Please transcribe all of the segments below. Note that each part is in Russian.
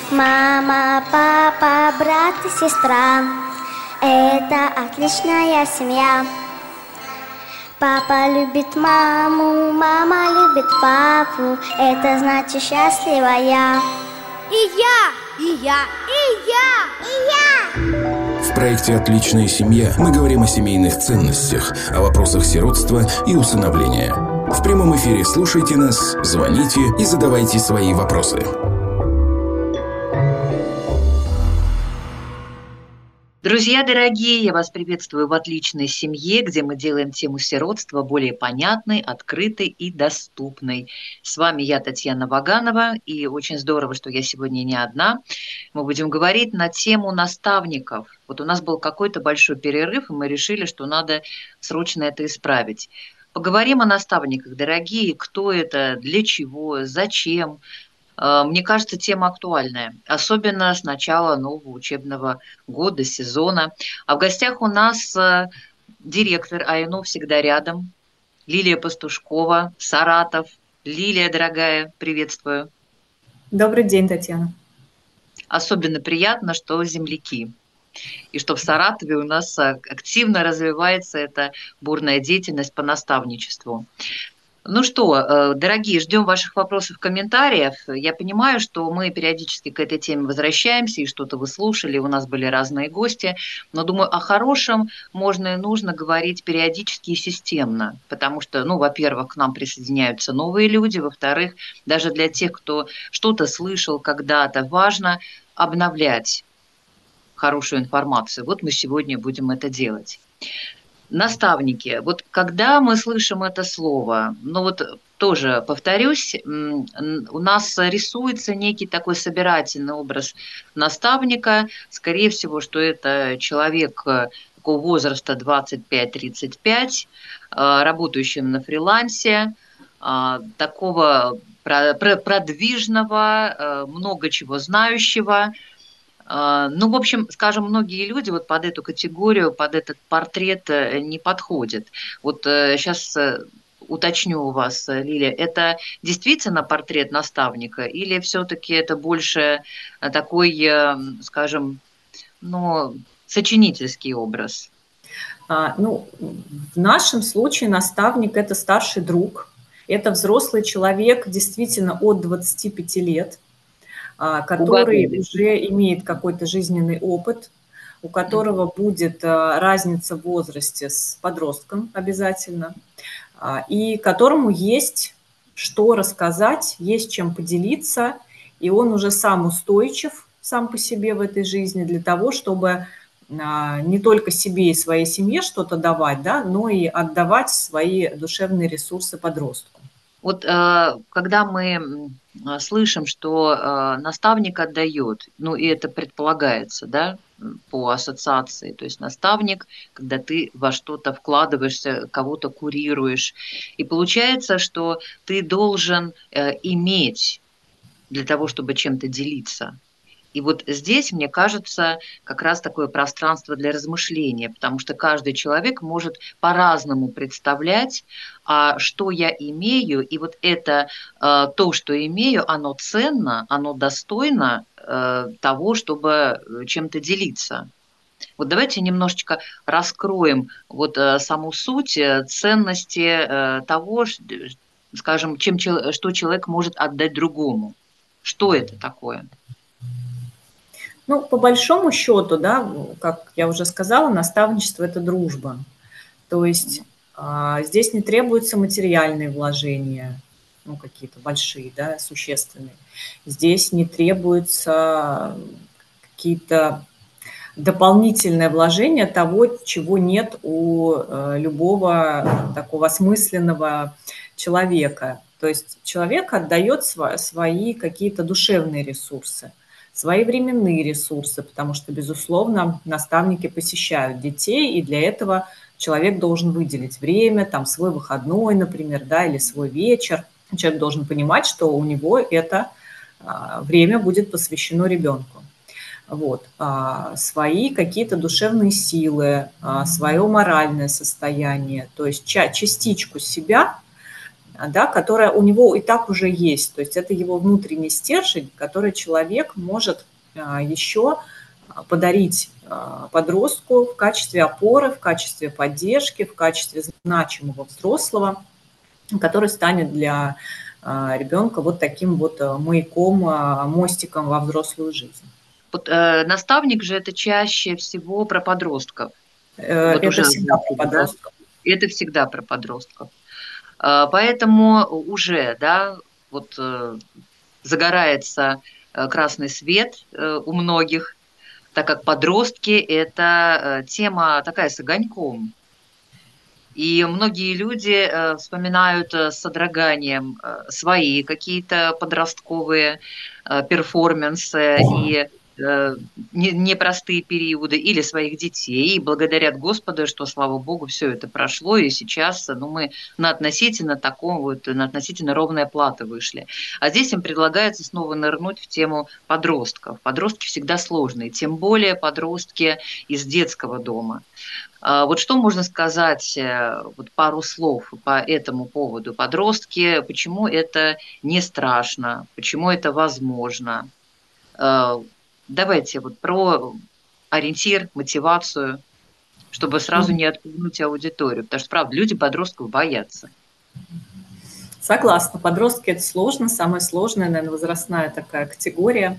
Мама, папа, брат и сестра — это отличная семья. Папа любит маму, мама любит папу, это значит счастливая. И я, и я, и я, и я. В проекте «Отличная семья» мы говорим о семейных ценностях, о вопросах сиротства и усыновления. В прямом эфире слушайте нас, звоните и задавайте свои вопросы. Друзья дорогие, я вас приветствую в «Отличной семье», где мы делаем тему сиротства более понятной, открытой и доступной. С вами я, Татьяна Ваганова, и очень здорово, что я сегодня не одна. Мы будем говорить на тему наставников. Вот у нас был какой-то большой перерыв, и мы решили, что надо срочно это исправить. Поговорим о наставниках, дорогие, кто это, для чего, зачем. Мне кажется, тема актуальная, особенно с начала нового учебного года, сезона. А в гостях у нас директор АИНУ «Всегда рядом» Лилия Пастушкова, Саратов. Лилия, дорогая, приветствую. Добрый день, Татьяна. Особенно приятно, что земляки. И что в Саратове у нас активно развивается эта бурная деятельность по наставничеству. Ну что, дорогие, ждем ваших вопросов, комментариев. Я понимаю, что мы периодически к этой теме возвращаемся, и что-то вы слушали, у нас были разные гости, но, думаю, о хорошем можно и нужно говорить периодически и системно, потому что, ну, во-первых, к нам присоединяются новые люди, во-вторых, даже для тех, кто что-то слышал когда-то, важно обновлять хорошую информацию. Вот мы сегодня будем это делать. Наставники. Вот когда мы слышим это слово, ну вот тоже повторюсь, у нас рисуется некий такой собирательный образ наставника. Скорее всего, что это человек такого возраста 25-35, работающий на фрилансе, такого продвижного, много чего знающего. Ну, в общем, скажем, многие люди вот под эту категорию, под этот портрет не подходят. Вот сейчас уточню у вас, Лилия, это действительно портрет наставника или все-таки это больше такой, скажем, ну, сочинительский образ? Ну, в нашем случае наставник – это старший друг, это взрослый человек действительно от 25 лет, который уже имеет какой-то жизненный опыт, у которого будет разница в возрасте с подростком обязательно, и которому есть что рассказать, есть чем поделиться, и он уже сам устойчив сам по себе в этой жизни для того, чтобы не только себе и своей семье что-то давать, да, но и отдавать свои душевные ресурсы подростку. Вот когда мы слышим, что наставник отдает, ну и это предполагается, да, по ассоциации, то есть наставник, когда ты во что-то вкладываешься, кого-то курируешь, и получается, что ты должен иметь для того, чтобы чем-то делиться. И вот здесь, мне кажется, как раз такое пространство для размышления, потому что каждый человек может по-разному представлять, что я имею, и вот это то, что имею, оно ценно, оно достойно того, чтобы чем-то делиться. Вот давайте немножечко раскроем вот саму суть ценности того, скажем, что человек может отдать другому. Что это такое? Ну, по большому счету, да, как я уже сказала, наставничество – это дружба. То есть здесь не требуются материальные вложения, ну, какие-то большие, да, существенные. Здесь не требуются какие-то дополнительные вложения того, чего нет у любого такого осмысленного человека. То есть человек отдает свои какие-то душевные ресурсы, свои временные ресурсы, потому что, безусловно, наставники посещают детей, и для этого человек должен выделить время, там, свой выходной, например, да, или свой вечер. Человек должен понимать, что у него это время будет посвящено ребенку. Вот. Свои какие-то душевные силы, свое моральное состояние, то есть частичку себя да, которая у него и так уже есть. То есть это его внутренний стержень, который человек может еще подарить подростку в качестве опоры, в качестве поддержки, в качестве значимого взрослого, который станет для ребенка вот таким вот маяком, мостиком во взрослую жизнь. Вот, наставник же это чаще всего про подростков. Вот Это уже всегда про озвучили, да? подростков. Это всегда про подростков. Поэтому уже, да, вот загорается красный свет у многих, так как подростки – это тема такая с огоньком. И многие люди вспоминают с содроганием свои какие-то подростковые перформансы и непростые периоды или своих детей, и благодарят Господа, что, слава Богу, все это прошло, и сейчас мы на относительно таком вот, на относительно ровной платы вышли. А здесь им предлагается снова нырнуть в тему подростков. Подростки всегда сложные, тем более подростки из детского дома. Вот что можно сказать, вот пару слов по этому поводу? Подростки, почему это не страшно, почему это возможно? Давайте вот про ориентир, мотивацию, чтобы сразу не отпугнуть аудиторию, потому что, правда, люди подростков боятся. Согласна, подростки – это сложно, самая сложная, наверное, возрастная такая категория.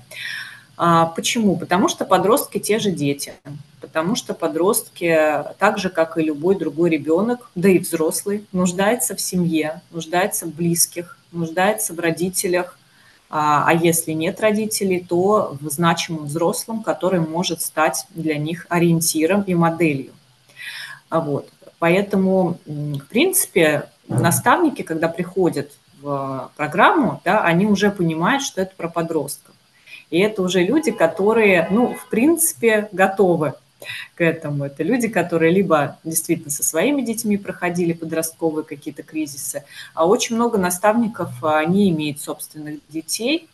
Почему? Потому что подростки те же дети, потому что подростки, так же, как и любой другой ребенок, да и взрослый, нуждается в семье, нуждается в близких, нуждается в родителях, а если нет родителей, то в значимом взрослом, который может стать для них ориентиром и моделью. Вот. Поэтому, в принципе, наставники, когда приходят в программу, да, они уже понимают, что это про подростков. И это уже люди, которые, в принципе, готовы к этому. Это люди, которые либо действительно со своими детьми проходили подростковые какие-то кризисы, а очень много наставников не имеют собственных детей.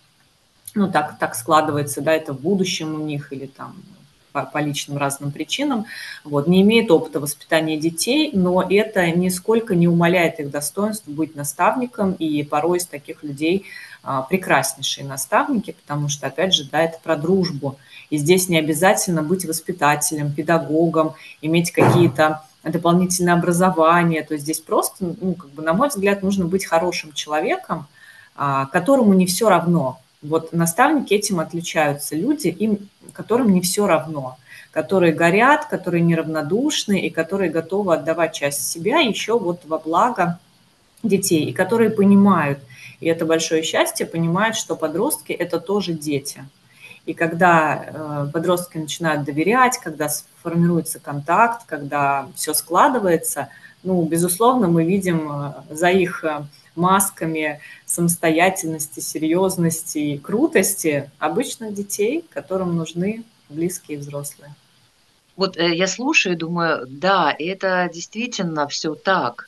Так складывается, да, это в будущем у них или там по личным разным причинам, не имеют опыта воспитания детей, но это нисколько не умаляет их достоинств быть наставником, и порой из таких людей прекраснейшие наставники, потому что, опять же, да, это про дружбу. И здесь не обязательно быть воспитателем, педагогом, иметь какие-то дополнительные образования. То есть здесь просто, на мой взгляд, нужно быть хорошим человеком, которому не все равно. Вот наставники этим отличаются. Люди, которым не все равно, которые горят, которые неравнодушны и которые готовы отдавать часть себя еще во благо детей, и которые понимают, и это большое счастье, понимают, что подростки – это тоже дети. И когда подростки начинают доверять, когда формируется контакт, когда все складывается, безусловно, мы видим за их масками самостоятельности, серьезности и крутости обычных детей, которым нужны близкие взрослые. Вот я слушаю и думаю, да, это действительно все так.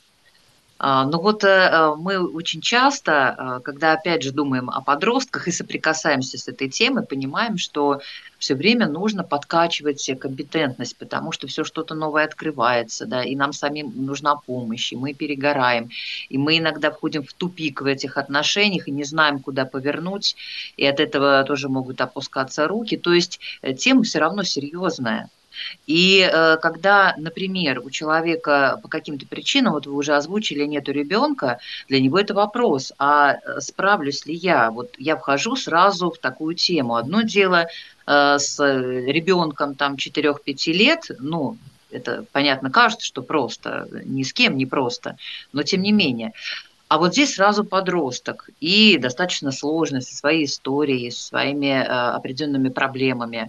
Но мы очень часто, когда опять же думаем о подростках и соприкасаемся с этой темой, понимаем, что все время нужно подкачивать компетентность, потому что все что-то новое открывается, да, и нам самим нужна помощь, и мы перегораем, и мы иногда входим в тупик в этих отношениях и не знаем, куда повернуть, и от этого тоже могут опускаться руки. То есть тема все равно серьезная. И когда, например, у человека по каким-то причинам, вот вы уже озвучили, нету ребенка, для него это вопрос, а справлюсь ли я? Вот я вхожу сразу в такую тему. Одно дело с ребенком там 4-5 лет, это, понятно, кажется, что просто, ни с кем не просто, но тем не менее. А вот здесь сразу подросток и достаточно сложный, со своей историей, со своими определенными проблемами.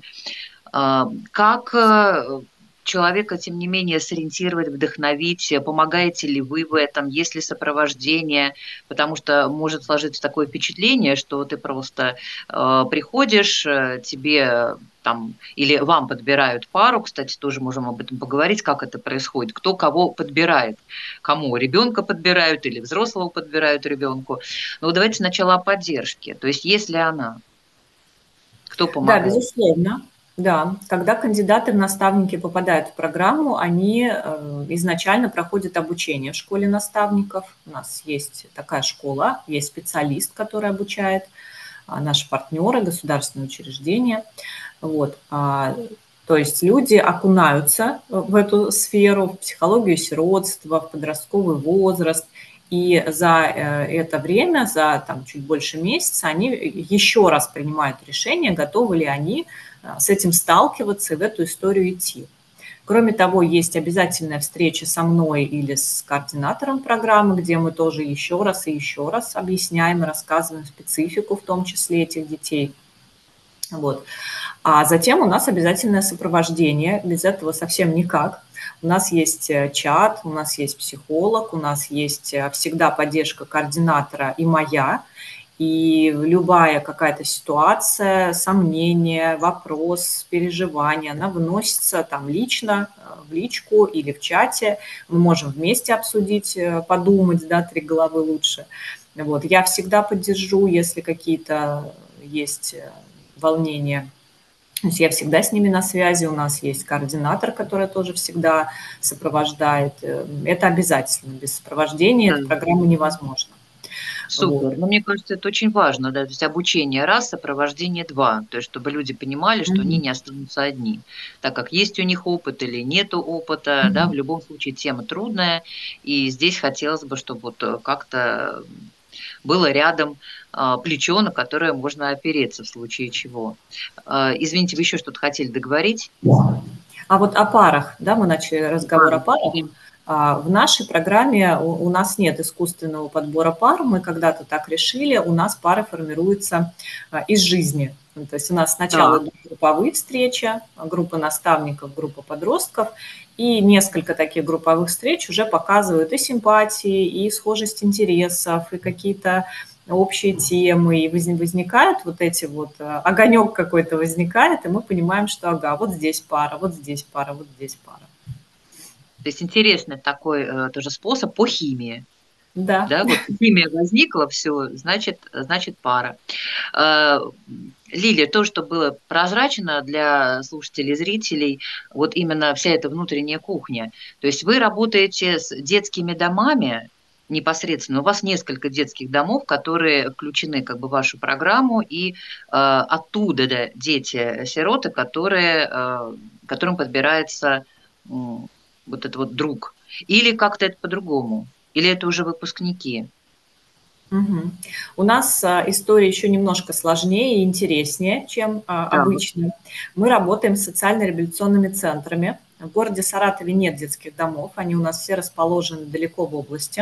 Как человека, тем не менее, сориентировать, вдохновить? Помогаете ли вы в этом? Есть ли сопровождение? Потому что может сложиться такое впечатление, что ты просто приходишь, тебе там, или вам подбирают пару, кстати, тоже можем об этом поговорить, как это происходит, кто кого подбирает, кому ребенка подбирают или взрослого подбирают ребенку. Но давайте сначала о поддержке, то есть есть ли она? Кто помогает? Да, безусловно. Да, когда кандидаты в наставники попадают в программу, они изначально проходят обучение в школе наставников. У нас есть такая школа, есть специалист, который обучает, наши партнеры, государственные учреждения. Вот. То есть люди окунаются в эту сферу, в психологию сиротства, в подростковый возраст, и за это время, за там, чуть больше месяца, они еще раз принимают решение, готовы ли они с этим сталкиваться и в эту историю идти. Кроме того, есть обязательная встреча со мной или с координатором программы, где мы тоже еще раз и еще раз объясняем и рассказываем специфику, в том числе этих детей. Вот. А затем у нас обязательное сопровождение, без этого совсем никак. У нас есть чат, у нас есть психолог, у нас есть всегда поддержка координатора и моя. И любая какая-то ситуация, сомнение, вопрос, переживание, она выносится там лично, в личку или в чате. Мы можем вместе обсудить, подумать, да, 3 головы лучше. Вот. Я всегда поддержу, если какие-то есть волнения. То есть я всегда с ними на связи, у нас есть координатор, который тоже всегда сопровождает. Это обязательно, без сопровождения Да. эту программу невозможно. Супер. Вот. Ну, мне кажется, это очень важно, да, то есть обучение раз, сопровождение два, то есть чтобы люди понимали, что они не останутся одни, так как есть у них опыт или нету опыта, да, в любом случае тема трудная, и здесь хотелось бы, чтобы вот как-то было рядом плечо, на которое можно опереться в случае чего. Извините, вы еще что-то хотели договорить? А вот о парах, да, мы начали разговор о парах. Мгм. В нашей программе у нас нет искусственного подбора пар, мы когда-то так решили, у нас пары формируются из жизни. То есть у нас сначала Так. идут групповые встречи, группа наставников, группа подростков, и несколько таких групповых встреч уже показывают и симпатии, и схожесть интересов, и какие-то общие темы, и возникают вот эти вот, огонек какой-то возникает, и мы понимаем, что ага, вот здесь пара, вот здесь пара, вот здесь пара. То есть интересный такой тоже способ по химии. Да. Да, вот химия возникла, все, значит пара. Э, Лилия, то, что было прозрачно для слушателей и зрителей, вот именно вся эта внутренняя кухня. То есть вы работаете с детскими домами непосредственно, у вас несколько детских домов, которые включены как бы в вашу программу, и оттуда, да, дети-сироты, которым подбирается вот этот вот друг. Или как-то это по-другому? Или это уже выпускники? Мгм. У нас история еще немножко сложнее и интереснее, чем Так. обычно. Мы работаем с социально-реабилитационными центрами. В городе Саратове нет детских домов, они у нас все расположены далеко в области.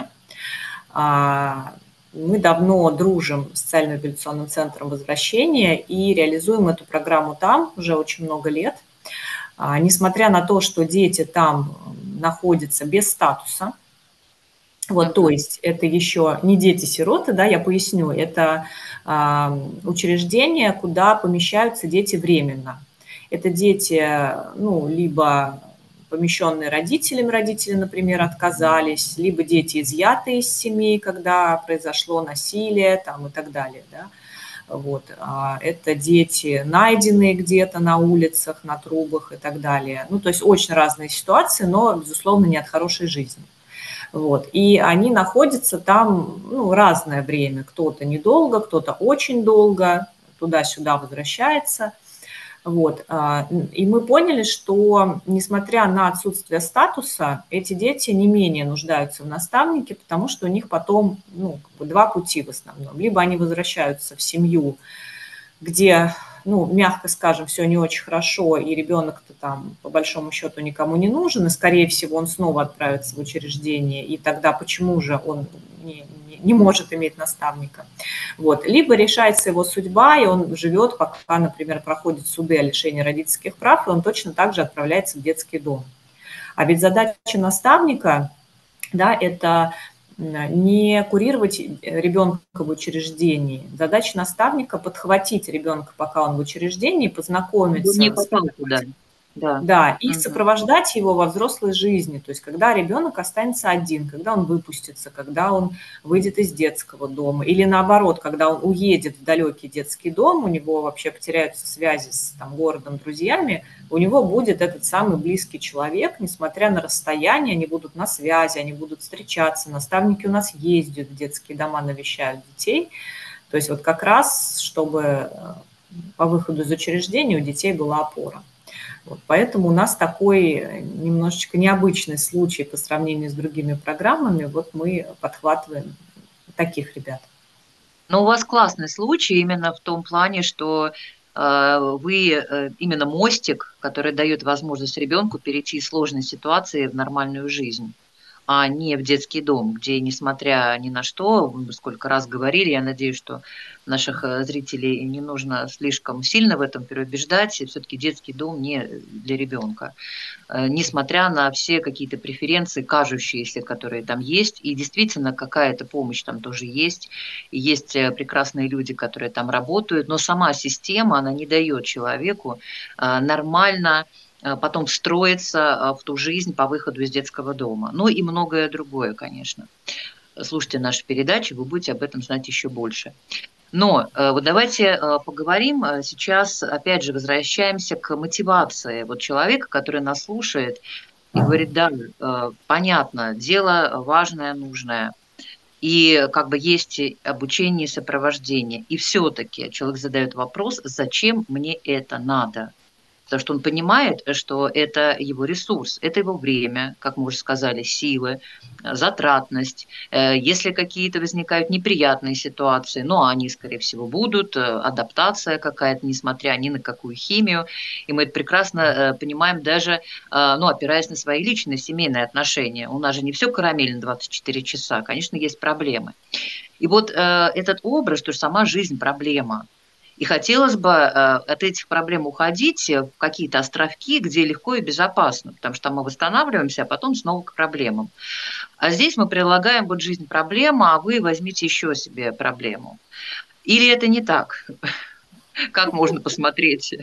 Мы давно дружим с социально-реабилитационным центром «Возвращение» и реализуем эту программу там уже очень много лет. Несмотря на то, что дети там находятся без статуса, вот, то есть это еще не дети-сироты, да, я поясню, это учреждения, куда помещаются дети временно. Это дети, ну, либо помещенные родителями, родители, например, отказались, либо дети изъятые из семей, когда произошло насилие там, и так далее, да. Вот. Это дети, найденные где-то на улицах, на трубах и так далее. Ну, то есть очень разные ситуации, но, безусловно, не от хорошей жизни. Вот. И они находятся там, ну, разное время. Кто-то недолго, кто-то очень долго, туда-сюда возвращается. Вот. И мы поняли, что, несмотря на отсутствие статуса, эти дети не менее нуждаются в наставнике, потому что у них потом, ну, как бы 2 пути в основном. Либо они возвращаются в семью, где, ну, мягко скажем, все не очень хорошо, и ребенок-то там по большому счету никому не нужен, и, скорее всего, он снова отправится в учреждение, и тогда почему же он не может иметь наставника? Вот. Либо решается его судьба, и он живет, пока, например, проходит суды о лишении родительских прав, и он точно так же отправляется в детский дом. А ведь задача наставника, да, это не курировать ребенка в учреждении. Задача наставника – подхватить ребенка, пока он в учреждении, познакомиться Не с попал туда. Да. Да, и Мгм. сопровождать его во взрослой жизни, то есть когда ребенок останется один, когда он выпустится, когда он выйдет из детского дома, или наоборот, когда он уедет в далекий детский дом, у него вообще потеряются связи с там, городом, друзьями, у него будет этот самый близкий человек, несмотря на расстояние, они будут на связи, они будут встречаться, наставники у нас ездят в детские дома, навещают детей, то есть вот как раз, чтобы по выходу из учреждения у детей была опора. Вот, поэтому у нас такой немножечко необычный случай по сравнению с другими программами. Вот мы подхватываем таких ребят. Но у вас классный случай именно в том плане, что вы именно мостик, который дает возможность ребенку перейти из сложной ситуации в нормальную жизнь, а не в детский дом, где, несмотря ни на что, мы сколько раз говорили, я надеюсь, что наших зрителей не нужно слишком сильно в этом переубеждать, все-таки детский дом не для ребенка. Несмотря на все какие-то преференции, кажущиеся, которые там есть, и действительно какая-то помощь там тоже есть, и есть прекрасные люди, которые там работают, но сама система, она не дает человеку нормально потом встроиться в ту жизнь по выходу из детского дома. Ну и многое другое, конечно. Слушайте наши передачи, вы будете об этом знать еще больше. Но вот давайте поговорим сейчас, опять же, возвращаемся к мотивации вот человека, который нас слушает и говорит, да, понятно, дело важное, нужное, и как бы есть и обучение, и сопровождение, и все-таки человек задает вопрос, зачем мне это надо? Потому что он понимает, что это его ресурс, это его время, как мы уже сказали, силы, затратность. Если какие-то возникают неприятные ситуации, ну, они, скорее всего, будут, адаптация какая-то, несмотря ни на какую химию. И мы это прекрасно понимаем даже, ну, опираясь на свои личные семейные отношения. У нас же не все карамельно 24 часа, конечно, есть проблемы. И вот этот образ, что сама жизнь проблема. И хотелось бы от этих проблем уходить в какие-то островки, где легко и безопасно, потому что мы восстанавливаемся, а потом снова к проблемам. А здесь мы прилагаем вот жизнь проблема, а вы возьмите еще себе проблему. Или это не так? Как можно посмотреть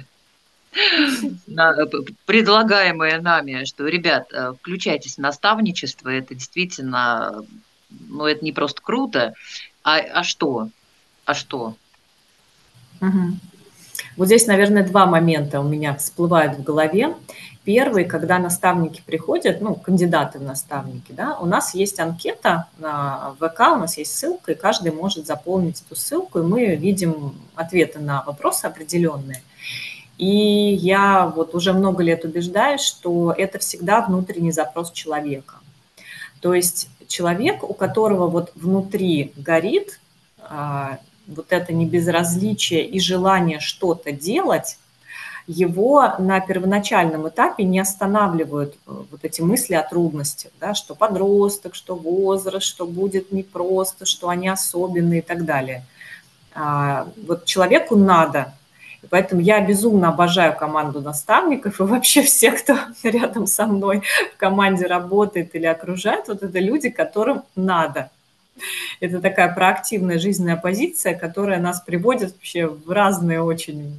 на предлагаемое нами, что, ребят, включайтесь в наставничество, это действительно, ну, это не просто круто, а что? А что? Мгм. Вот здесь, наверное, два момента у меня всплывают в голове. Первый, когда наставники приходят, ну, кандидаты в наставники, да, у нас есть анкета на ВК, у нас есть ссылка, и каждый может заполнить эту ссылку, и мы видим ответы на вопросы определенные. И я вот уже много лет убеждаюсь, что это всегда внутренний запрос человека. То есть человек, у которого вот внутри горит вот это небезразличие и желание что-то делать, его на первоначальном этапе не останавливают вот эти мысли о трудностях, да, что подросток, что возраст, что будет непросто, что они особенные и так далее. Вот человеку надо. И поэтому я безумно обожаю команду наставников и вообще всех, кто рядом со мной в команде работает или окружает, вот это люди, которым надо. Это такая проактивная жизненная позиция, которая нас приводит вообще в разные очень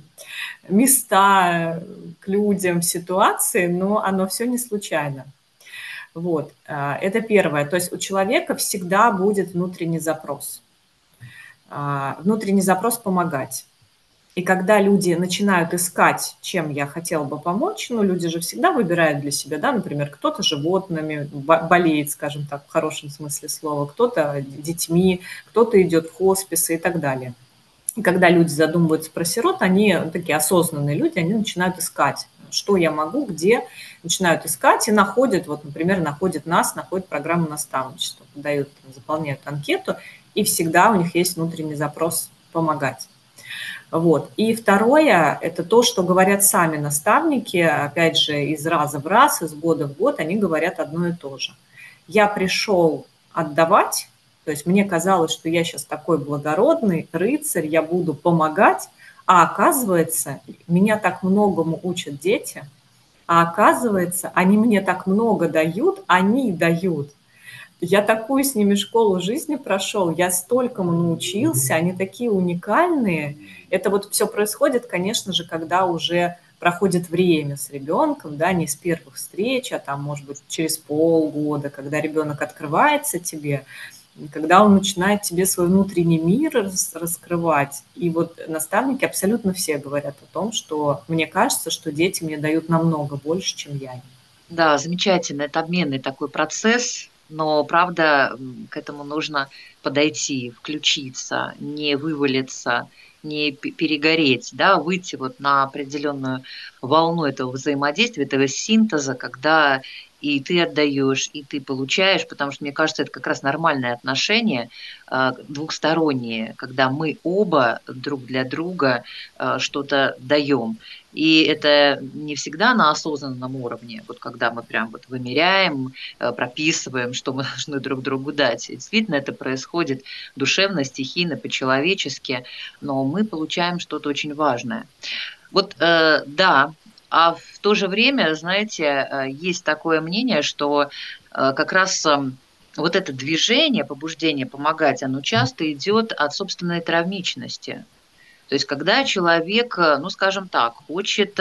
места, к людям, ситуации, но оно все не случайно. Вот, это первое. То есть у человека всегда будет внутренний запрос. Внутренний запрос помогать. И когда люди начинают искать, чем я хотела бы помочь, ну, люди же всегда выбирают для себя, да, например, кто-то животными болеет, скажем так, в хорошем смысле слова, кто-то детьми, кто-то идет в хосписы и так далее. И когда люди задумываются про сирот, они такие осознанные люди, они начинают искать, что я могу, где, начинают искать и находят, вот, например, находят нас, находят программу наставничества, дают, заполняют анкету, и всегда у них есть внутренний запрос помогать. Вот. И второе, это то, что говорят сами наставники, опять же, из раза в раз, из года в год, они говорят одно и то же. Я пришел отдавать, то есть мне казалось, что я сейчас такой благородный рыцарь, я буду помогать, а оказывается, меня так многому учат дети, а оказывается, они мне так много дают, они дают. Я такую с ними школу жизни прошел, я столькому научился, они такие уникальные. Это вот все происходит, конечно же, когда уже проходит время с ребенком, да, не с первых встреч, а там, может быть, через полгода, когда ребенок открывается тебе, когда он начинает тебе свой внутренний мир раскрывать. И вот наставники абсолютно все говорят о том, что мне кажется, что дети мне дают намного больше, чем я им. Да, замечательно. Это обменный такой процесс, но, правда, к этому нужно подойти, включиться, не вывалиться, не перегореть, да, выйти вот на определенную волну этого взаимодействия, этого синтеза, когда и ты отдаешь, и ты получаешь, потому что, мне кажется, это как раз нормальное отношение, двухстороннее, когда мы оба друг для друга что-то даем. И это не всегда на осознанном уровне, вот когда мы прям вот вымеряем, прописываем, что мы должны друг другу дать. И действительно, это происходит душевно, стихийно, по-человечески, но мы получаем что-то очень важное. Вот, да, а в то же время, знаете, есть такое мнение, что как раз вот это движение, побуждение помогать, оно часто идет от собственной травмичности. То есть когда человек, ну, скажем так, хочет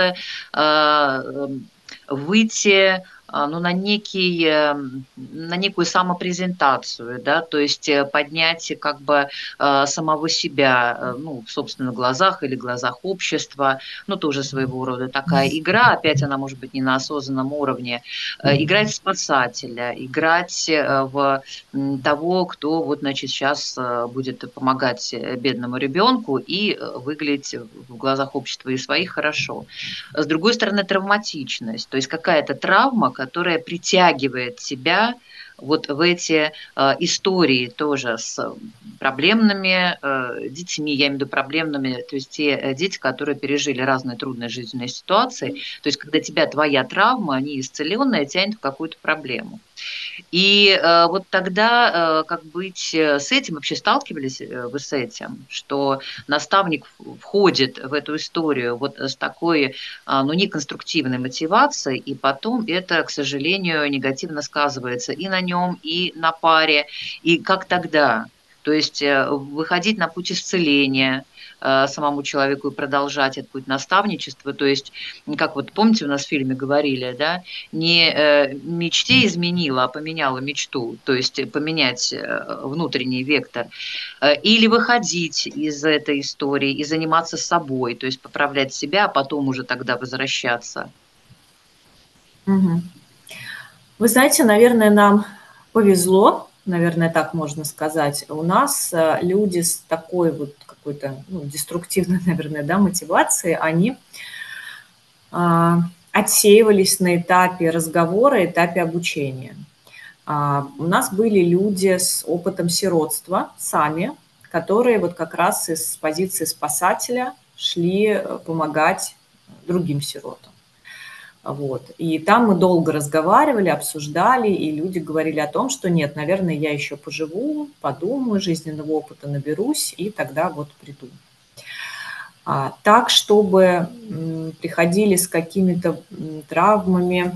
выйти ну, на некую самопрезентацию, да, то есть поднять как бы самого себя, ну, в собственных глазах или глазах общества, ну, тоже своего рода такая игра, опять она может быть не на осознанном уровне, играть в спасателя, играть в того, кто вот, значит, сейчас будет помогать бедному ребенку и выглядеть в глазах общества и своих хорошо. С другой стороны, травматичность, то есть какая-то травма, которая притягивает себя вот в эти истории тоже с проблемными детьми, я имею в виду проблемными, то есть те дети, которые пережили разные трудные жизненные ситуации, то есть когда тебя твоя травма, не исцеленная, тянет в какую-то проблему. И вот тогда как быть с этим? Вообще сталкивались вы с этим, что наставник входит в эту историю вот с такой, ну, неконструктивной мотивацией, и потом это, к сожалению, негативно сказывается и на нем, и на паре. И как тогда? То есть выходить на путь исцеления самому человеку и продолжать этот путь наставничества. То есть, как вот помните, у нас в фильме говорили, да, не мечте изменила, а поменяла мечту, то есть поменять внутренний вектор. Или выходить из этой истории и заниматься собой, то есть поправлять себя, а потом уже тогда возвращаться. Угу. Вы знаете, наверное, нам повезло, наверное, так можно сказать. У нас люди с такой вот какой-то, ну, деструктивной, наверное, да, мотивацией, они отсеивались на этапе разговора, этапе обучения. У нас были люди с опытом сиротства сами, которые вот как раз из позиции спасателя шли помогать другим сиротам. Вот. И там мы долго разговаривали, обсуждали, и люди говорили о том, что нет, наверное, я еще поживу, подумаю, жизненного опыта наберусь, и тогда вот приду. Так, чтобы приходили с какими-то травмами,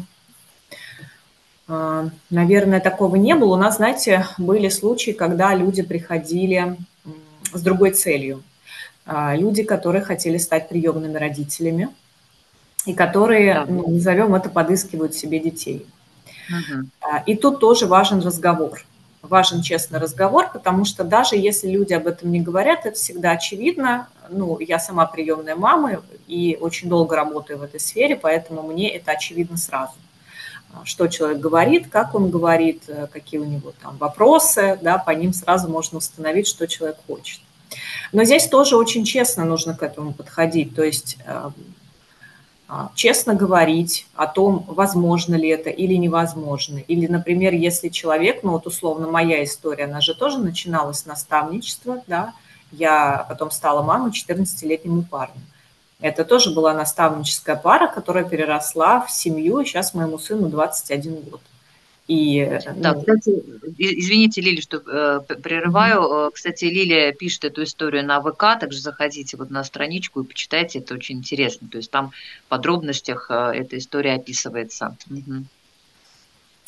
наверное, такого не было. У нас, знаете, были случаи, когда люди приходили с другой целью. Люди, которые хотели стать приемными родителями, и которые, ну, назовем это, подыскивают себе детей. И тут тоже важен разговор. Важен честный разговор, потому что даже если люди об этом не говорят, это всегда очевидно. Ну, я сама приемная мама и очень долго работаю в этой сфере, поэтому мне это очевидно сразу. Что человек говорит, как он говорит, какие у него там вопросы, да, по ним сразу можно установить, что человек хочет. Но здесь тоже очень честно нужно к этому подходить, то есть честно говорить о том, возможно ли это или невозможно. Или, например, если человек, ну вот условно моя история, она же тоже начиналась с наставничества, да, я потом стала мамой 14-летнему парню. Это тоже была наставническая пара, которая переросла в семью, и сейчас моему сыну 21 год. И, да, кстати, извините, Лили, что прерываю. Кстати, Лилия пишет эту историю на ВК, также заходите вот на страничку и почитайте, это очень интересно. То есть там в подробностях эта история описывается.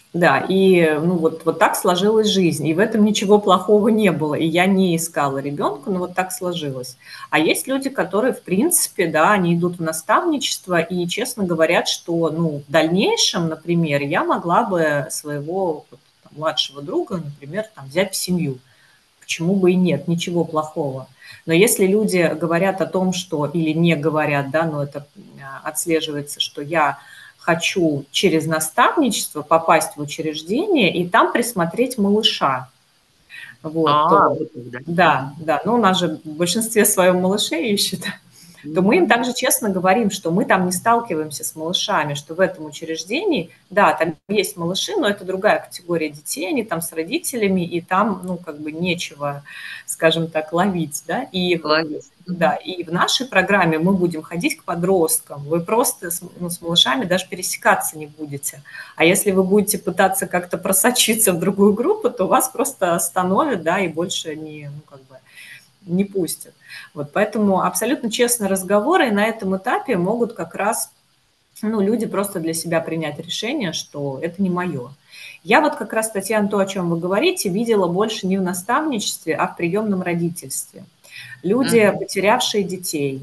Да, и ну, вот так сложилась жизнь, и в этом ничего плохого не было, и я не искала ребенка, но вот так сложилось. А есть люди, которые, в принципе, да, они идут в наставничество и честно говорят, что, ну, в дальнейшем, например, я могла бы своего вот, там, младшего друга, например, там, взять в семью. Почему бы и нет, ничего плохого. Но если люди говорят о том, что, или не говорят, да, но это отслеживается, что я хочу через наставничество попасть в учреждение и там присмотреть малыша, вот, то, Вот так, да. да, да, ну у нас же в большинстве своем малышей ищут, то мы им также честно говорим, что мы там не сталкиваемся с малышами, что в этом учреждении, да, там есть малыши, но это другая категория детей, они там с родителями, и там, ну, как бы нечего, скажем так, ловить, да, и, Ловить. да, и в нашей программе мы будем ходить к подросткам, вы просто с малышами даже пересекаться не будете, а если вы будете пытаться как-то просочиться в другую группу, то вас просто остановят, да, и больше не, ну, как бы, не пустят. Вот, поэтому абсолютно честные разговоры, и на этом этапе могут как раз, ну, люди просто для себя принять решение, что это не мое. Я вот как раз, Татьяна, то, о чем вы говорите, видела больше не в наставничестве, а в приемном родительстве. Люди, потерявшие детей,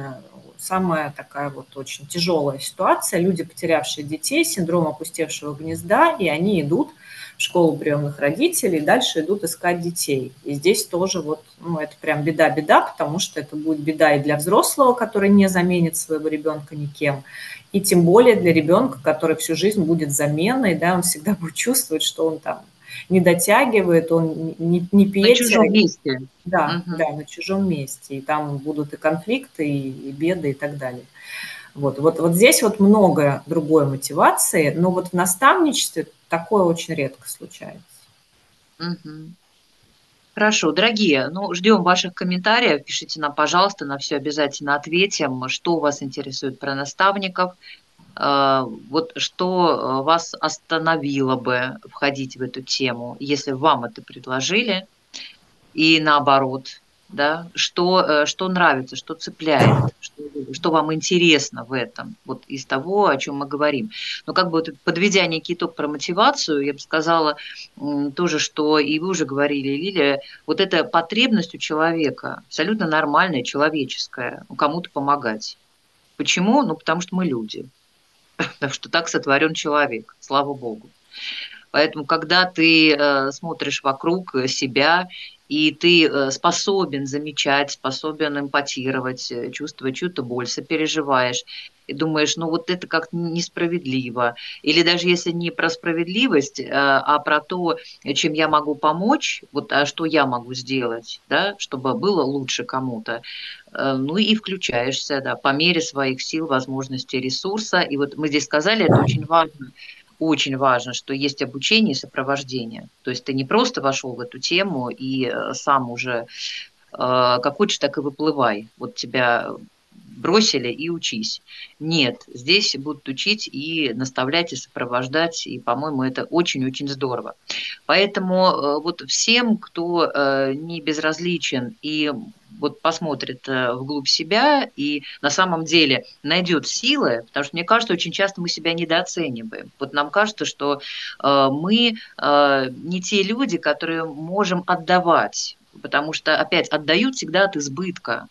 самая такая вот очень тяжелая ситуация, люди, потерявшие детей, синдром опустевшего гнезда, и они идут в школу приемных родителей, дальше идут искать детей. И здесь тоже вот, ну, это прям беда-беда, потому что это будет беда и для взрослого, который не заменит своего ребенка никем, и тем более для ребенка, который всю жизнь будет заменой, да, он всегда будет чувствовать, что он там не дотягивает, он не На чужом Петя. месте. Да, да, на чужом месте. И там будут и конфликты, и беды, и так далее. Вот здесь вот много другой мотивации, но вот в наставничестве такое очень редко случается. Хорошо, дорогие, ну, ждем ваших комментариев, пишите нам, пожалуйста, на все обязательно ответим, что вас интересует про наставников, вот что вас остановило бы входить в эту тему, если вам это предложили, и наоборот, да, что нравится, что цепляет, что вам интересно в этом, вот из того, о чем мы говорим. Но как бы вот подведя некий итог про мотивацию, я бы сказала тоже, что и вы уже говорили, Лилия, вот эта потребность у человека абсолютно нормальная, человеческая, кому-то помогать. Почему? Ну, потому что мы люди, потому что так сотворен человек, слава богу. Поэтому, когда ты смотришь вокруг себя, и ты способен замечать, способен эмпатировать, чувствовать чью-то боль, сопереживаешь, и думаешь, ну вот это как-то несправедливо. Или даже если не про справедливость, а про то, чем я могу помочь, вот, а что я могу сделать, да, чтобы было лучше кому-то, ну и включаешься, да, по мере своих сил, возможностей, ресурса. И вот мы здесь сказали, это очень важно, что есть обучение и сопровождение. То есть ты не просто вошел в эту тему и сам уже как хочешь, так и выплывай. Вот тебя бросили и учись. Нет, здесь будут учить и наставлять, и сопровождать, и, по-моему, это очень-очень здорово. Поэтому вот всем, кто не безразличен и вот посмотрит вглубь себя и на самом деле найдет силы, потому что мне кажется, очень часто мы себя недооцениваем. Вот нам кажется, что мы не те люди, которые можем отдавать, потому что, опять, отдают всегда от избытка.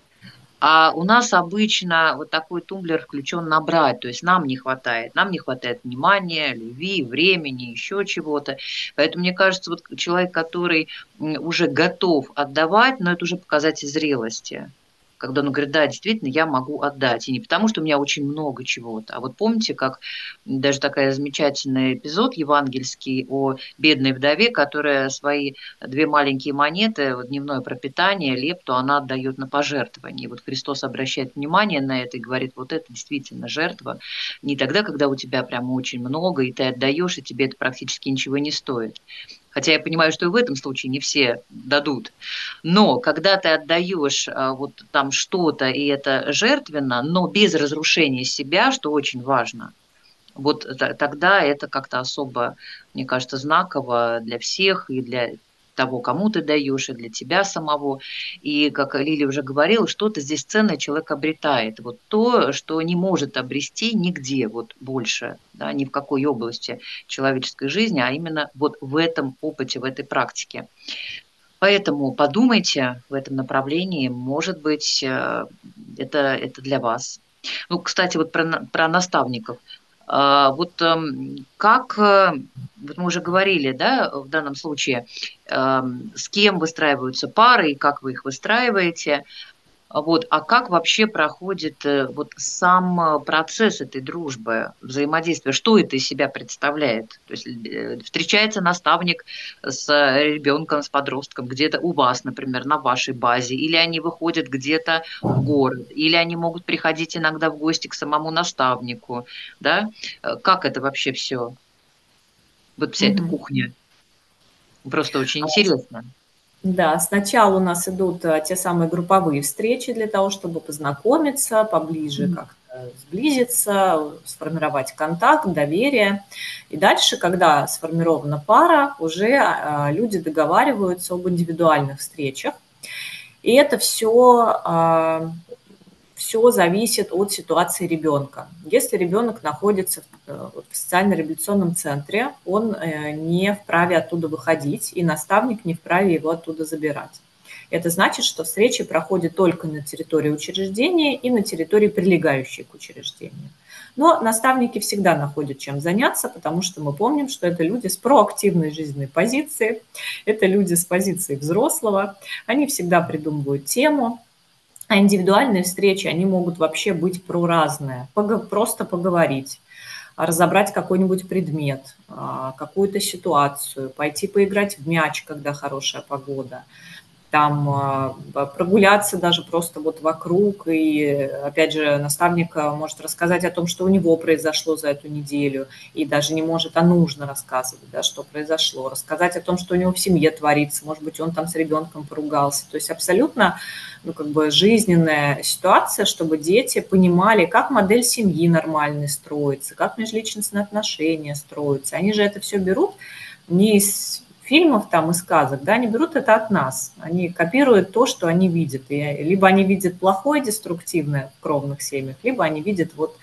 А у нас обычно вот такой тумблер включен на брать, то есть нам не хватает внимания, любви, времени, еще чего-то. Поэтому мне кажется, вот человек, который уже готов отдавать, но это уже показатель зрелости. Когда он говорит, да, действительно, я могу отдать. И не потому, что у меня очень много чего-то. А вот помните, как даже такой замечательный эпизод евангельский о бедной вдове, которая свои 2 маленькие монеты, вот дневное пропитание, лепту, она отдает на пожертвование. И вот Христос обращает внимание на это и говорит, вот это действительно жертва. Не тогда, когда у тебя прямо очень много, и ты отдаешь, и тебе это практически ничего не стоит. Хотя я понимаю, что и в этом случае не все дадут. Но когда ты отдаешь вот там что-то, и это жертвенно, но без разрушения себя, что очень важно, вот тогда это как-то особо, мне кажется, знаково для всех, и для того, кому ты даешь, и для тебя самого. И, как Лилия уже говорила, что-то здесь ценное человек обретает. Вот то, что не может обрести нигде вот больше, да, ни в какой области человеческой жизни, а именно вот в этом опыте, в этой практике. Поэтому подумайте в этом направлении, может быть, это для вас. Ну, кстати, вот про наставников. Вот как, вот мы уже говорили, да, в данном случае, с кем выстраиваются пары и как вы их выстраиваете, вот, а как вообще проходит вот сам процесс этой дружбы, взаимодействия? Что это из себя представляет? То есть встречается наставник с ребенком, с подростком где-то у вас, например, на вашей базе, или они выходят где-то в город, или они могут приходить иногда в гости к самому наставнику, да? Как это вообще все? Вот вся эта кухня. Просто очень интересно. Да, сначала у нас идут те самые групповые встречи для того, чтобы познакомиться, поближе как-то сблизиться, сформировать контакт, доверие. И дальше, когда сформирована пара, уже люди договариваются об индивидуальных встречах. И это все зависит от ситуации ребенка. Если ребенок находится в социально-реабилитационном центре, он не вправе оттуда выходить, и наставник не вправе его оттуда забирать. Это значит, что встречи проходят только на территории учреждения и на территории, прилегающей к учреждению. Но наставники всегда находят чем заняться, потому что мы помним, что это люди с проактивной жизненной позицией, это люди с позиции взрослого, они всегда придумывают тему. А индивидуальные встречи, они могут вообще быть про разное. Просто поговорить, разобрать какой-нибудь предмет, какую-то ситуацию, пойти поиграть в мяч, когда хорошая погода, там прогуляться даже просто вот вокруг. И, опять же, наставник может рассказать о том, что у него произошло за эту неделю, и даже не может, а нужно рассказывать, да, что произошло. Рассказать о том, что у него в семье творится, может быть, он там с ребенком поругался. То есть абсолютно жизненная ситуация, чтобы дети понимали, как модель семьи нормальной строится, как межличностные отношения строятся. Они же это все берут не из фильмов там и сказок, да, они берут это от нас. Они копируют то, что они видят. И либо они видят плохое, деструктивное в кровных семьях, либо они видят вот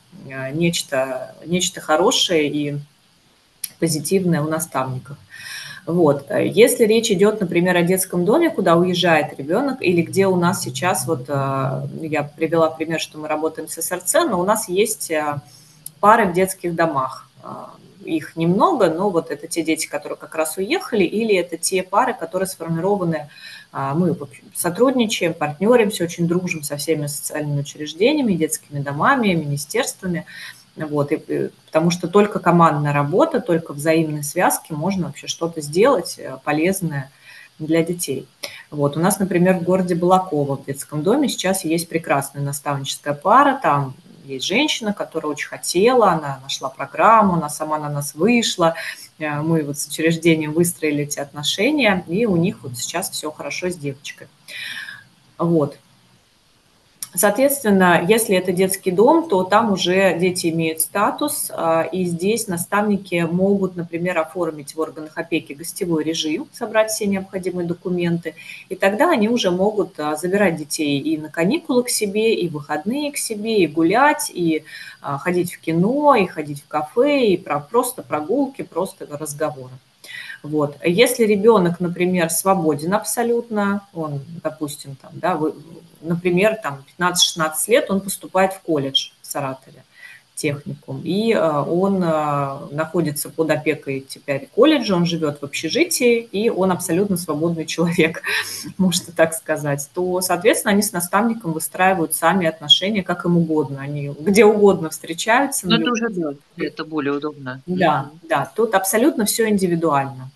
нечто хорошее и позитивное у наставников. Вот. Если речь идет, например, о детском доме, куда уезжает ребенок, или где у нас сейчас, вот я привела пример, что мы работаем с СРЦ, но у нас есть пары в детских домах. Их немного, но вот это те дети, которые как раз уехали, или это те пары, которые сформированы. Мы сотрудничаем, партнеримся, очень дружим со всеми социальными учреждениями, детскими домами, министерствами. Вот, потому что только командная работа, только взаимной связки можно вообще что-то сделать полезное для детей. Вот, у нас, например, в городе Балаково в детском доме сейчас есть прекрасная наставническая пара, там есть женщина, которая очень хотела, она нашла программу, она сама на нас вышла, мы вот с учреждением выстроили эти отношения, и у них вот сейчас все хорошо с девочкой. Вот. Соответственно, если это детский дом, то там уже дети имеют статус, и здесь наставники могут, например, оформить в органах опеки гостевой режим, собрать все необходимые документы, и тогда они уже могут забирать детей и на каникулы к себе, и в выходные к себе, и гулять, и ходить в кино, и ходить в кафе, и просто прогулки, просто разговоры. Вот. Если ребенок, например, свободен абсолютно, он, допустим, там, да, например, там 15-16 лет, он поступает в колледж в Саратове, техникум, и он находится под опекой теперь колледжа, он живет в общежитии, и он абсолютно свободный человек, можно так сказать, то, соответственно, они с наставником выстраивают сами отношения как им угодно, они где угодно встречаются. Ну, это уже, да, это более удобно. Да, да, тут абсолютно все индивидуально.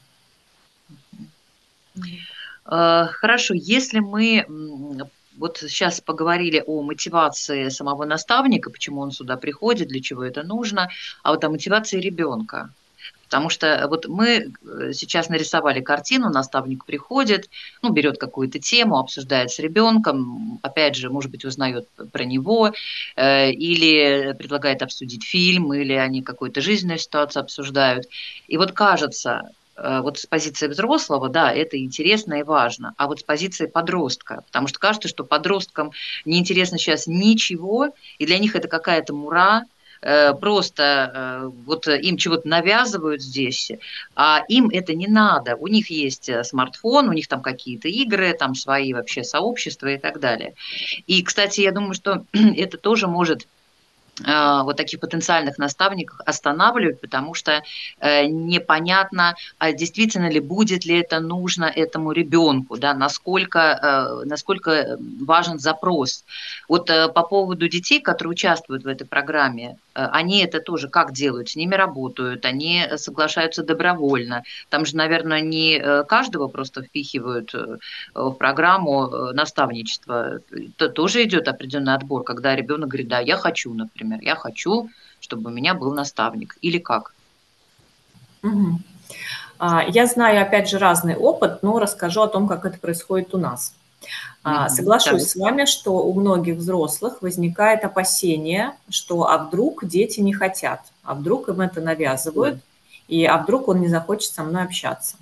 Хорошо, если мы вот сейчас поговорили о мотивации самого наставника, почему он сюда приходит, для чего это нужно, а вот о мотивации ребенка. Потому что вот мы сейчас нарисовали картину, наставник приходит, ну, берет какую-то тему, обсуждает с ребенком, опять же, может быть, узнает про него, или предлагает обсудить фильм, или они какую-то жизненную ситуацию обсуждают. И вот кажется, вот с позиции взрослого, да, это интересно и важно, а вот с позиции подростка, потому что кажется, что подросткам неинтересно сейчас ничего, и для них это какая-то мура, просто вот им чего-то навязывают здесь, а им это не надо. У них есть смартфон, у них там какие-то игры, там свои вообще сообщества и так далее. И, кстати, я думаю, что это тоже может вот таких потенциальных наставников останавливать, потому что непонятно, а действительно ли будет ли это нужно этому ребенку, да, насколько важен запрос. Вот по поводу детей, которые участвуют в этой программе, они это тоже как делают? С ними работают, они соглашаются добровольно. Там же, наверное, не каждого просто впихивают в программу наставничества. Это тоже идет определенный отбор, когда ребенок говорит, да, я хочу, например, я хочу, чтобы у меня был наставник. Или как? Мгм. Я знаю, опять же, разный опыт, но расскажу о том, как это происходит у нас. Соглашусь Так. с вами, что у многих взрослых возникает опасение, что а вдруг дети не хотят, а вдруг им это навязывают, и а вдруг он не захочет со мной общаться.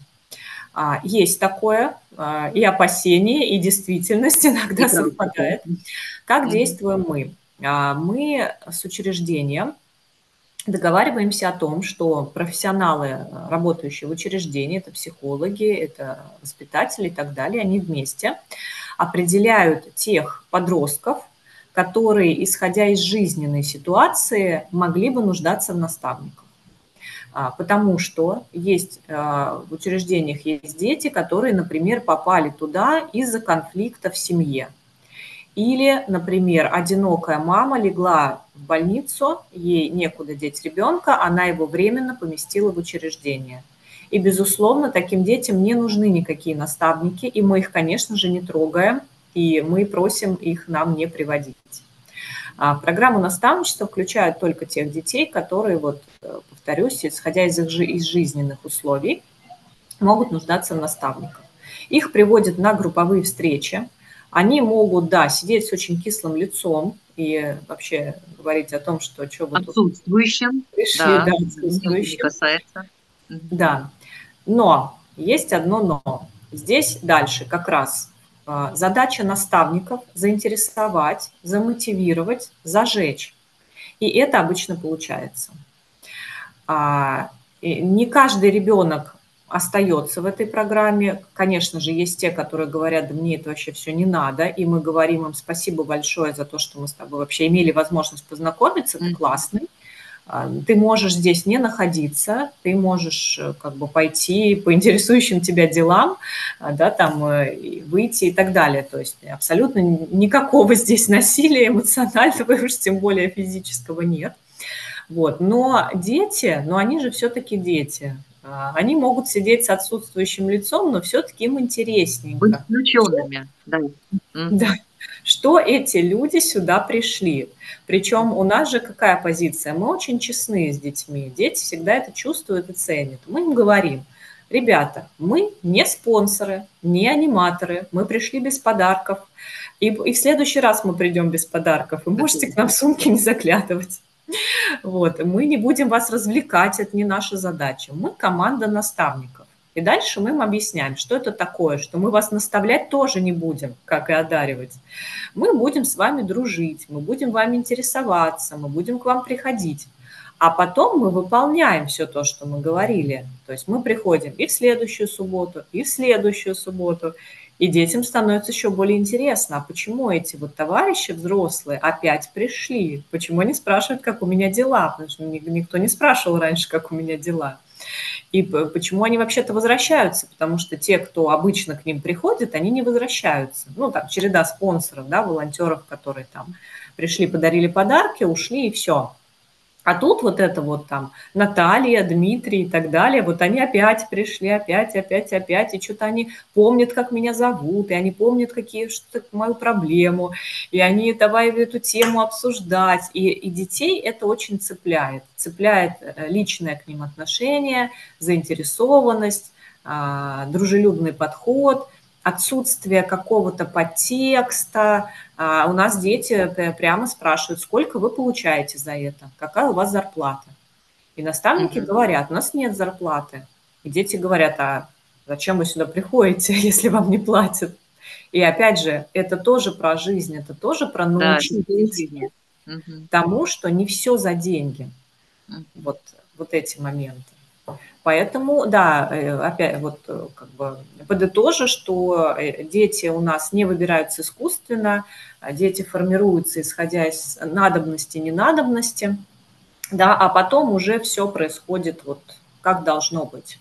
Есть такое, и опасение, и действительность иногда совпадает. Как действуем мы? Мы с учреждением договариваемся о том, что профессионалы, работающие в учреждении, это психологи, это воспитатели и так далее, они вместе определяют тех подростков, которые, исходя из жизненной ситуации, могли бы нуждаться в наставниках. Потому что есть в учреждениях есть дети, которые, например, попали туда из-за конфликта в семье. Или, например, одинокая мама легла в больницу, ей некуда деть ребенка, она его временно поместила в учреждение. И, безусловно, таким детям не нужны никакие наставники, и мы их, конечно же, не трогаем, и мы просим их нам не приводить. Программу наставничества включают только тех детей, которые, вот, повторюсь, исходя из жизненных условий, могут нуждаться в наставниках. Их приводят на групповые встречи. Они могут, да, сидеть с очень кислым лицом и вообще говорить о том, что вы тут Отсутствующим, пришли, да, да, не отсутствующим. касается. Да, но есть одно но. Здесь дальше как раз задача наставников заинтересовать, замотивировать, зажечь. И это обычно получается. Не каждый ребенок остается в этой программе. Конечно же, есть те, которые говорят, да мне это вообще все не надо, и мы говорим им спасибо большое за то, что мы с тобой вообще имели возможность познакомиться, ты классный. Ты можешь здесь не находиться, ты можешь как бы пойти по интересующим тебя делам, да, там, выйти и так далее. То есть абсолютно никакого здесь насилия эмоционального, уж тем более физического нет. Вот. Но дети, они же все-таки дети. Они могут сидеть с отсутствующим лицом, но все-таки им интересненько. Быть включенными, да. Да. Что эти люди сюда пришли. Причем у нас же какая позиция? Мы очень честны с детьми. Дети всегда это чувствуют и ценят. Мы им говорим, ребята, мы не спонсоры, не аниматоры, мы пришли без подарков. И в следующий раз мы придем без подарков. Вы можете к нам сумки не заглядывать. Вот. Мы не будем вас развлекать, это не наша задача. Мы команда наставников. И дальше мы им объясняем, что это такое, что мы вас наставлять тоже не будем, как и одаривать. Мы будем с вами дружить, мы будем вами интересоваться, мы будем к вам приходить. А потом мы выполняем все то, что мы говорили. То есть мы приходим и в следующую субботу, и в следующую субботу. И детям становится еще более интересно, а почему эти вот товарищи взрослые опять пришли? Почему они спрашивают, как у меня дела? Потому что никто не спрашивал раньше, как у меня дела. И почему они вообще-то возвращаются? Потому что те, кто обычно к ним приходит, они не возвращаются. Ну, там, череда спонсоров, да, волонтеров, которые там пришли, подарили подарки, ушли, и все. А тут вот это вот там Наталья, Дмитрий и так далее, вот они опять пришли, опять, и что-то они помнят, как меня зовут, и они помнят что-то мою проблему, и они давай эту тему обсуждать. И детей это очень цепляет личное к ним отношение, заинтересованность, дружелюбный подход, отсутствие какого-то подтекста. У нас дети прямо спрашивают, сколько вы получаете за это, какая у вас зарплата. И наставники говорят, у нас нет зарплаты. И дети говорят: а зачем вы сюда приходите, если вам не платят? И опять же, это тоже про жизнь, это тоже про Да, научить жизни. Мгм. тому, что не все за деньги. Мгм. Вот эти моменты. Поэтому, да, опять вот как бы подытожу, что дети у нас не выбираются искусственно, а дети формируются, исходя из надобности, ненадобности, да, а потом уже все происходит вот как должно быть.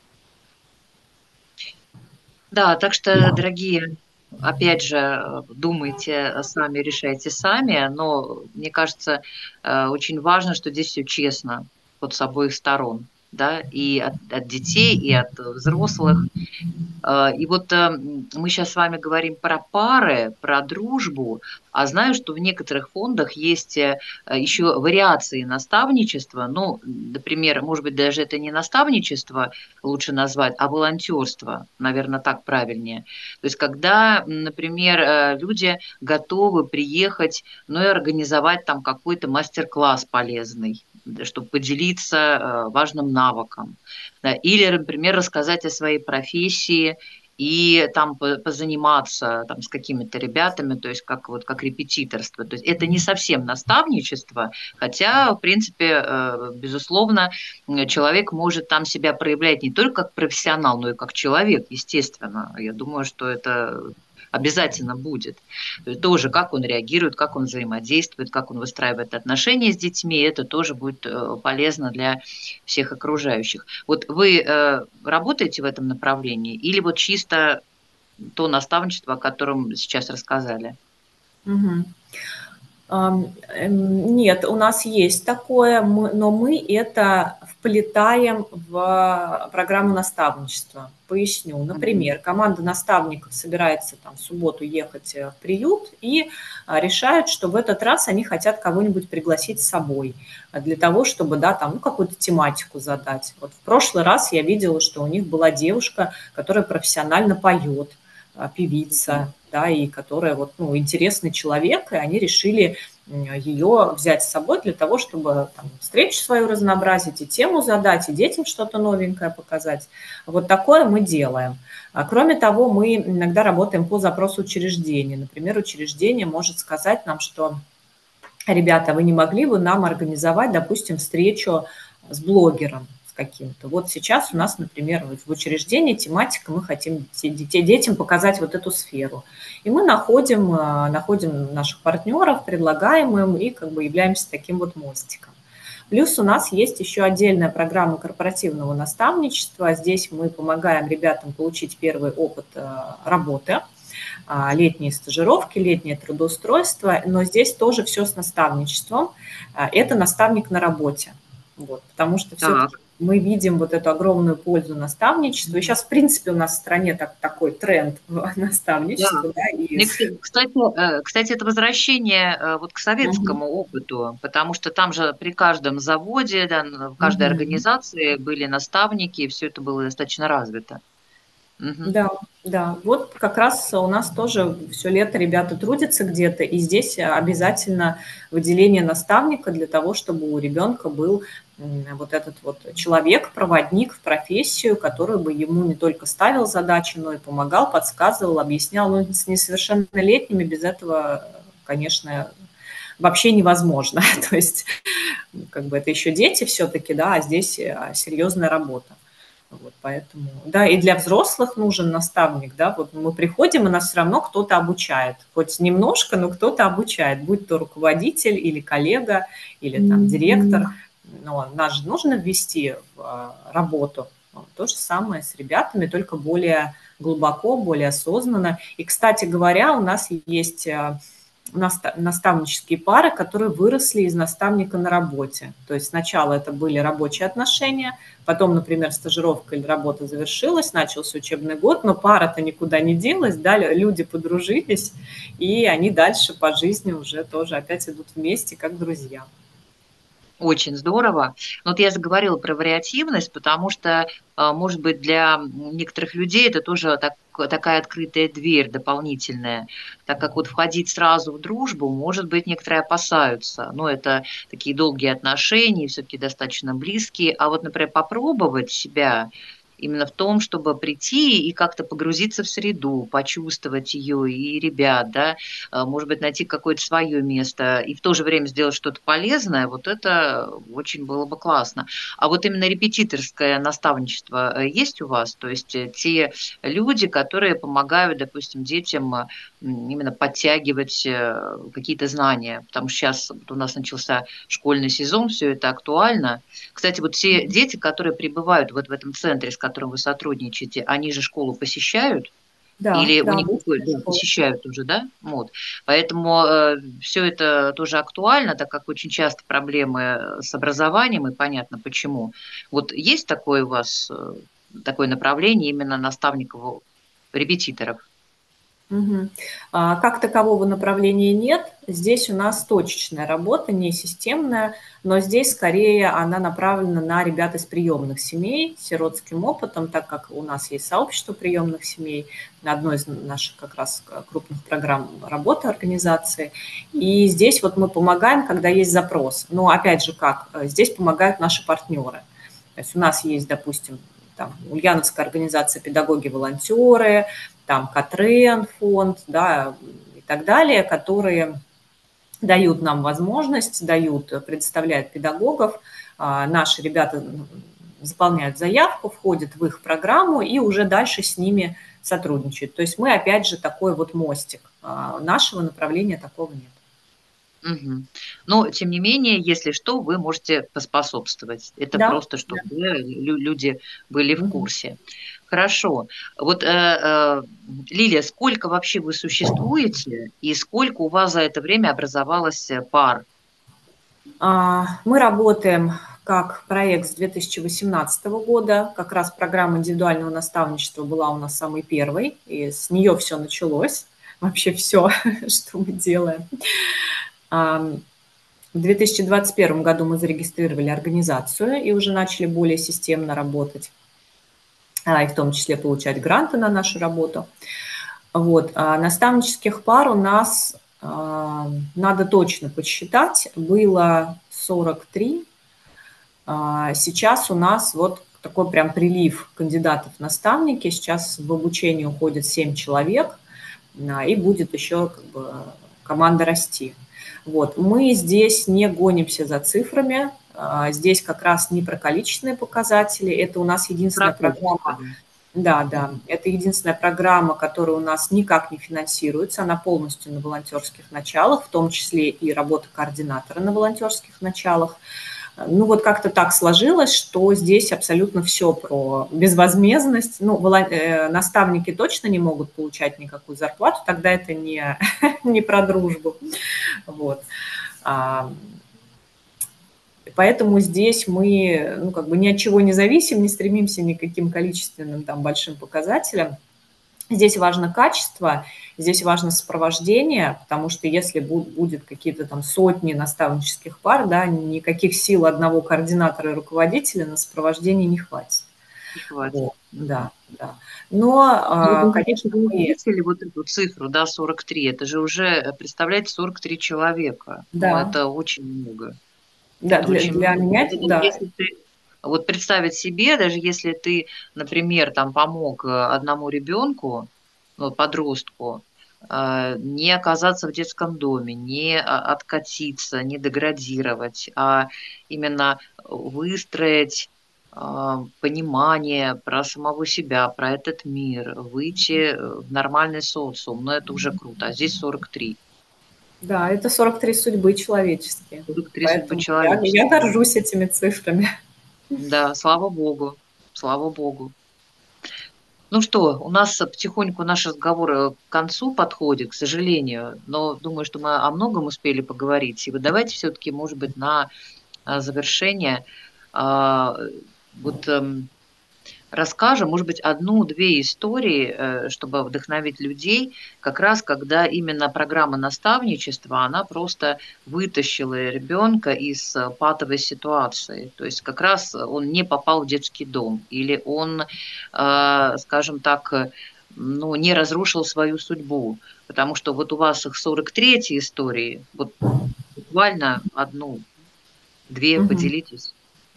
Да, так что, дорогие, опять же, думайте сами, решайте сами, но мне кажется, очень важно, что здесь все честно вот с обоих сторон, да, и от детей, и от взрослых. И вот мы сейчас с вами говорим про пары, про дружбу, а знаю, что в некоторых фондах есть еще вариации наставничества. Ну, например, может быть, даже это не наставничество лучше назвать, а волонтерство, наверное, так правильнее. То есть, когда, например, люди готовы приехать, ну и организовать там какой-то мастер-класс полезный, чтобы поделиться важным навыком. Да, или, например, рассказать о своей профессии и там позаниматься там, с какими-то ребятами, то есть как, вот, как репетиторство. То есть это не совсем наставничество, хотя, в принципе, безусловно, человек может там себя проявлять не только как профессионал, но и как человек, естественно. Я думаю, что это обязательно будет. То есть тоже, как он реагирует, как он взаимодействует, как он выстраивает отношения с детьми, это тоже будет полезно для всех окружающих. Вот вы работаете в этом направлении или вот чисто то наставничество, о котором сейчас рассказали? Мгм. Нет, у нас есть такое, но мы это вплетаем в программу наставничества. Поясню. Мгм. Например, команда наставников собирается там в субботу ехать в приют и решают, что в этот раз они хотят кого-нибудь пригласить с собой для того, чтобы, да, там, ну, какую-то тематику задать. Вот в прошлый раз я видела, что у них была девушка, которая профессионально поет, певица, да, и которая вот, ну, интересный человек, и они решили ее взять с собой для того, чтобы там, встречу свою разнообразить, и тему задать, и детям что-то новенькое показать. Вот такое мы делаем. Кроме того, мы иногда работаем по запросу учреждения. Например, учреждение может сказать нам, что, ребята, вы не могли бы нам организовать, допустим, встречу с блогером с каким-то. Вот сейчас у нас, например, в учреждении тематика, мы хотим детям показать вот эту сферу. И мы находим наших партнеров, предлагаем им и как бы являемся таким вот мостиком. Плюс у нас есть еще отдельная программа корпоративного наставничества. Здесь мы помогаем ребятам получить первый опыт работы, летние стажировки, летнее трудоустройство, но здесь тоже все с наставничеством. Это наставник на работе, вот, потому что все-таки Так. мы видим вот эту огромную пользу наставничества. И сейчас, в принципе, у нас в стране такой тренд в Да. наставничестве. Да, и... Мне, кстати, это возвращение вот к Мгм. советскому опыту, потому что там же при каждом заводе, да, в каждой Мгм. организации были наставники, и все это было достаточно развито. Мгм. Да, да. Вот как раз у нас тоже все лето ребята трудятся где-то, и здесь обязательно выделение наставника для того, чтобы у ребенка был вот этот вот человек, проводник в профессию, который бы ему не только ставил задачи, но и помогал, подсказывал, объяснял. Но с несовершеннолетними без этого, конечно, вообще невозможно. То есть как бы это еще дети все-таки, да, а здесь серьезная работа. Вот, поэтому, да, и для взрослых нужен наставник, да, вот мы приходим, и нас все равно кто-то обучает, хоть немножко, но кто-то обучает, будь то руководитель или коллега, или там директор, но нас же нужно ввести в работу. То же самое с ребятами, только более глубоко, более осознанно. И, кстати говоря, у нас есть наставнические пары, которые выросли из наставника на работе. То есть сначала это были рабочие отношения, потом, например, стажировка или работа завершилась, начался учебный год, но пара-то никуда не делась, да, люди подружились, и они дальше по жизни уже тоже опять идут вместе, как друзья. Очень здорово. Но вот я заговорила про вариативность, потому что, может быть, для некоторых людей это тоже такая открытая дверь дополнительная, так как вот входить сразу в дружбу, может быть, некоторые опасаются. Но это такие долгие отношения, все-таки достаточно близкие. А вот, например, попробовать себя именно в том, чтобы прийти и как-то погрузиться в среду, почувствовать ее и ребят, да, может быть, найти какое-то свое место и в то же время сделать что-то полезное, вот это очень было бы классно. А вот именно репетиторское наставничество есть у вас? То есть те люди, которые помогают, допустим, детям именно подтягивать какие-то знания, потому что сейчас вот у нас начался школьный сезон, все это актуально. Кстати, вот все дети, которые прибывают вот в этом центре, с которым вы сотрудничаете, они же школу посещают? Да, Или у да, них обычная да, школа. посещают уже, да? Вот. Поэтому все это тоже актуально, так как очень часто проблемы с образованием, и понятно почему. Вот есть такое у вас такое направление именно наставников, репетиторов? Мгм. Как такового направления нет. Здесь у нас точечная работа, не системная, но здесь скорее она направлена на ребят из приемных семей с сиротским опытом, так как у нас есть сообщество приемных семей, на одной из наших как раз крупных программ работы организации. И здесь вот мы помогаем, когда есть запрос. Но опять же как, здесь помогают наши партнеры. То есть у нас есть, допустим, там, Ульяновская организация «Педагоги-волонтеры», там Катрен фонд, да, и так далее, которые дают нам возможность, предоставляют педагогов. Наши ребята заполняют заявку, входят в их программу и уже дальше с ними сотрудничают. То есть мы, опять же, такой вот мостик. Нашего направления такого нет. Мгм. Но, тем не менее, если что, вы можете поспособствовать. Это Да, просто, чтобы да. люди были в Мгм. курсе. Хорошо. Вот, Лилия, сколько вообще вы существуете и сколько у вас за это время образовалось пар? Мы работаем как проект с 2018 года. Как раз программа индивидуального наставничества была у нас самой первой, и с нее все началось. Вообще все, что мы делаем. В 2021 году мы зарегистрировали организацию и уже начали более системно работать, и в том числе получать гранты на нашу работу. Вот. Наставнических пар у нас, надо точно подсчитать, было 43. Сейчас у нас вот такой прям прилив кандидатов в наставники. Сейчас в обучение уходит 7 человек, и будет еще как бы команда расти. Вот. Мы здесь не гонимся за цифрами, здесь как раз не про количественные показатели, это у нас единственная программа. Да, да, это единственная программа, которая у нас никак не финансируется, она полностью на волонтерских началах, в том числе и работа координатора на волонтерских началах. Ну вот как-то так сложилось, что здесь абсолютно все про безвозмездность. Ну, наставники точно не могут получать никакую зарплату, тогда это не, не про дружбу. Вот. Поэтому здесь мы, ну, как бы ни от чего не зависим, не стремимся ни к каким количественным там большим показателям. Здесь важно качество, здесь важно сопровождение, потому что если будет какие-то там сотни наставнических пар, да, никаких сил одного координатора и руководителя на сопровождение не хватит. Не хватит. Вот, да, да. Ну, Но, конечно, вы мы... увидели вот эту цифру, да, 43, это же уже, представляете, 43 человека. Ну, Да, это очень много. да, Это очень для много. меня, Это даже да. если ты, вот представить себе, даже если ты, например, там помог одному ребенку, ну, подростку, не оказаться в детском доме, не откатиться, не деградировать, а именно выстроить понимание про самого себя, про этот мир, выйти в нормальный социум, но это уже круто. А здесь 43. Да, это 43 судьбы человеческие. 43 судьбы Поэтому я человеческие. горжусь этими цифрами. Да, слава богу, слава богу. Ну что, у нас потихоньку наш разговор к концу подходит, к сожалению, но думаю, что мы о многом успели поговорить. И вот давайте все-таки, может быть, на завершение а, вот расскажем, может быть, одну-две истории, чтобы вдохновить людей, как раз когда именно программа наставничества, она просто вытащила ребенка из патовой ситуации. То есть как раз он не попал в детский дом, или он, скажем так, ну, не разрушил свою судьбу. Потому что вот у вас их 43 истории, вот буквально одну, две Мгм. поделитесь.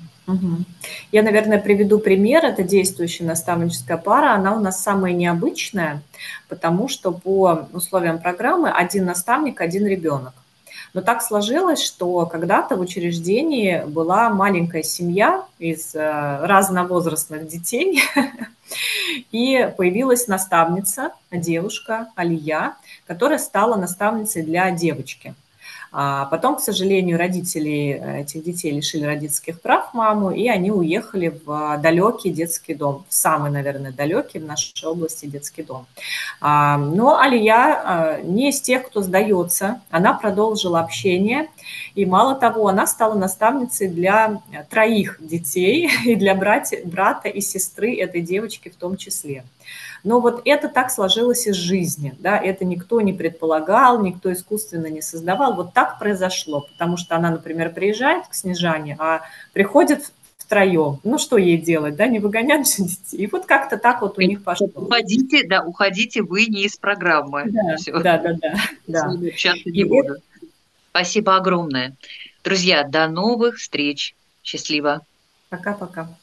Мгм. Я, наверное, приведу пример. Это действующая наставническая пара. Она у нас самая необычная, потому что по условиям программы один наставник, один ребенок. Но так сложилось, что когда-то в учреждении была маленькая семья из разновозрастных детей, и появилась наставница, девушка Алия, которая стала наставницей для девочки. А потом, к сожалению, родители этих детей лишили родительских прав маму, и они уехали в далекий детский дом, в самый, наверное, далекий в нашей области детский дом. Но Алия не из тех, кто сдается, она продолжила общение, и мало того, она стала наставницей для 3 детей, и для брата и сестры этой девочки в том числе. Но вот это так сложилось из жизни, да, это никто не предполагал, никто искусственно не создавал, вот так произошло, потому что она, например, приезжает к Снежане, а приходит втроем, ну что ей делать, да, не выгонять же детей, и вот как-то так вот у них пошло. Уходите, да, уходите вы не из программы. Да, Все, да, да, да, с да. вами общаться не И буду. Спасибо огромное. Друзья, до новых встреч. Счастливо. пока-пока.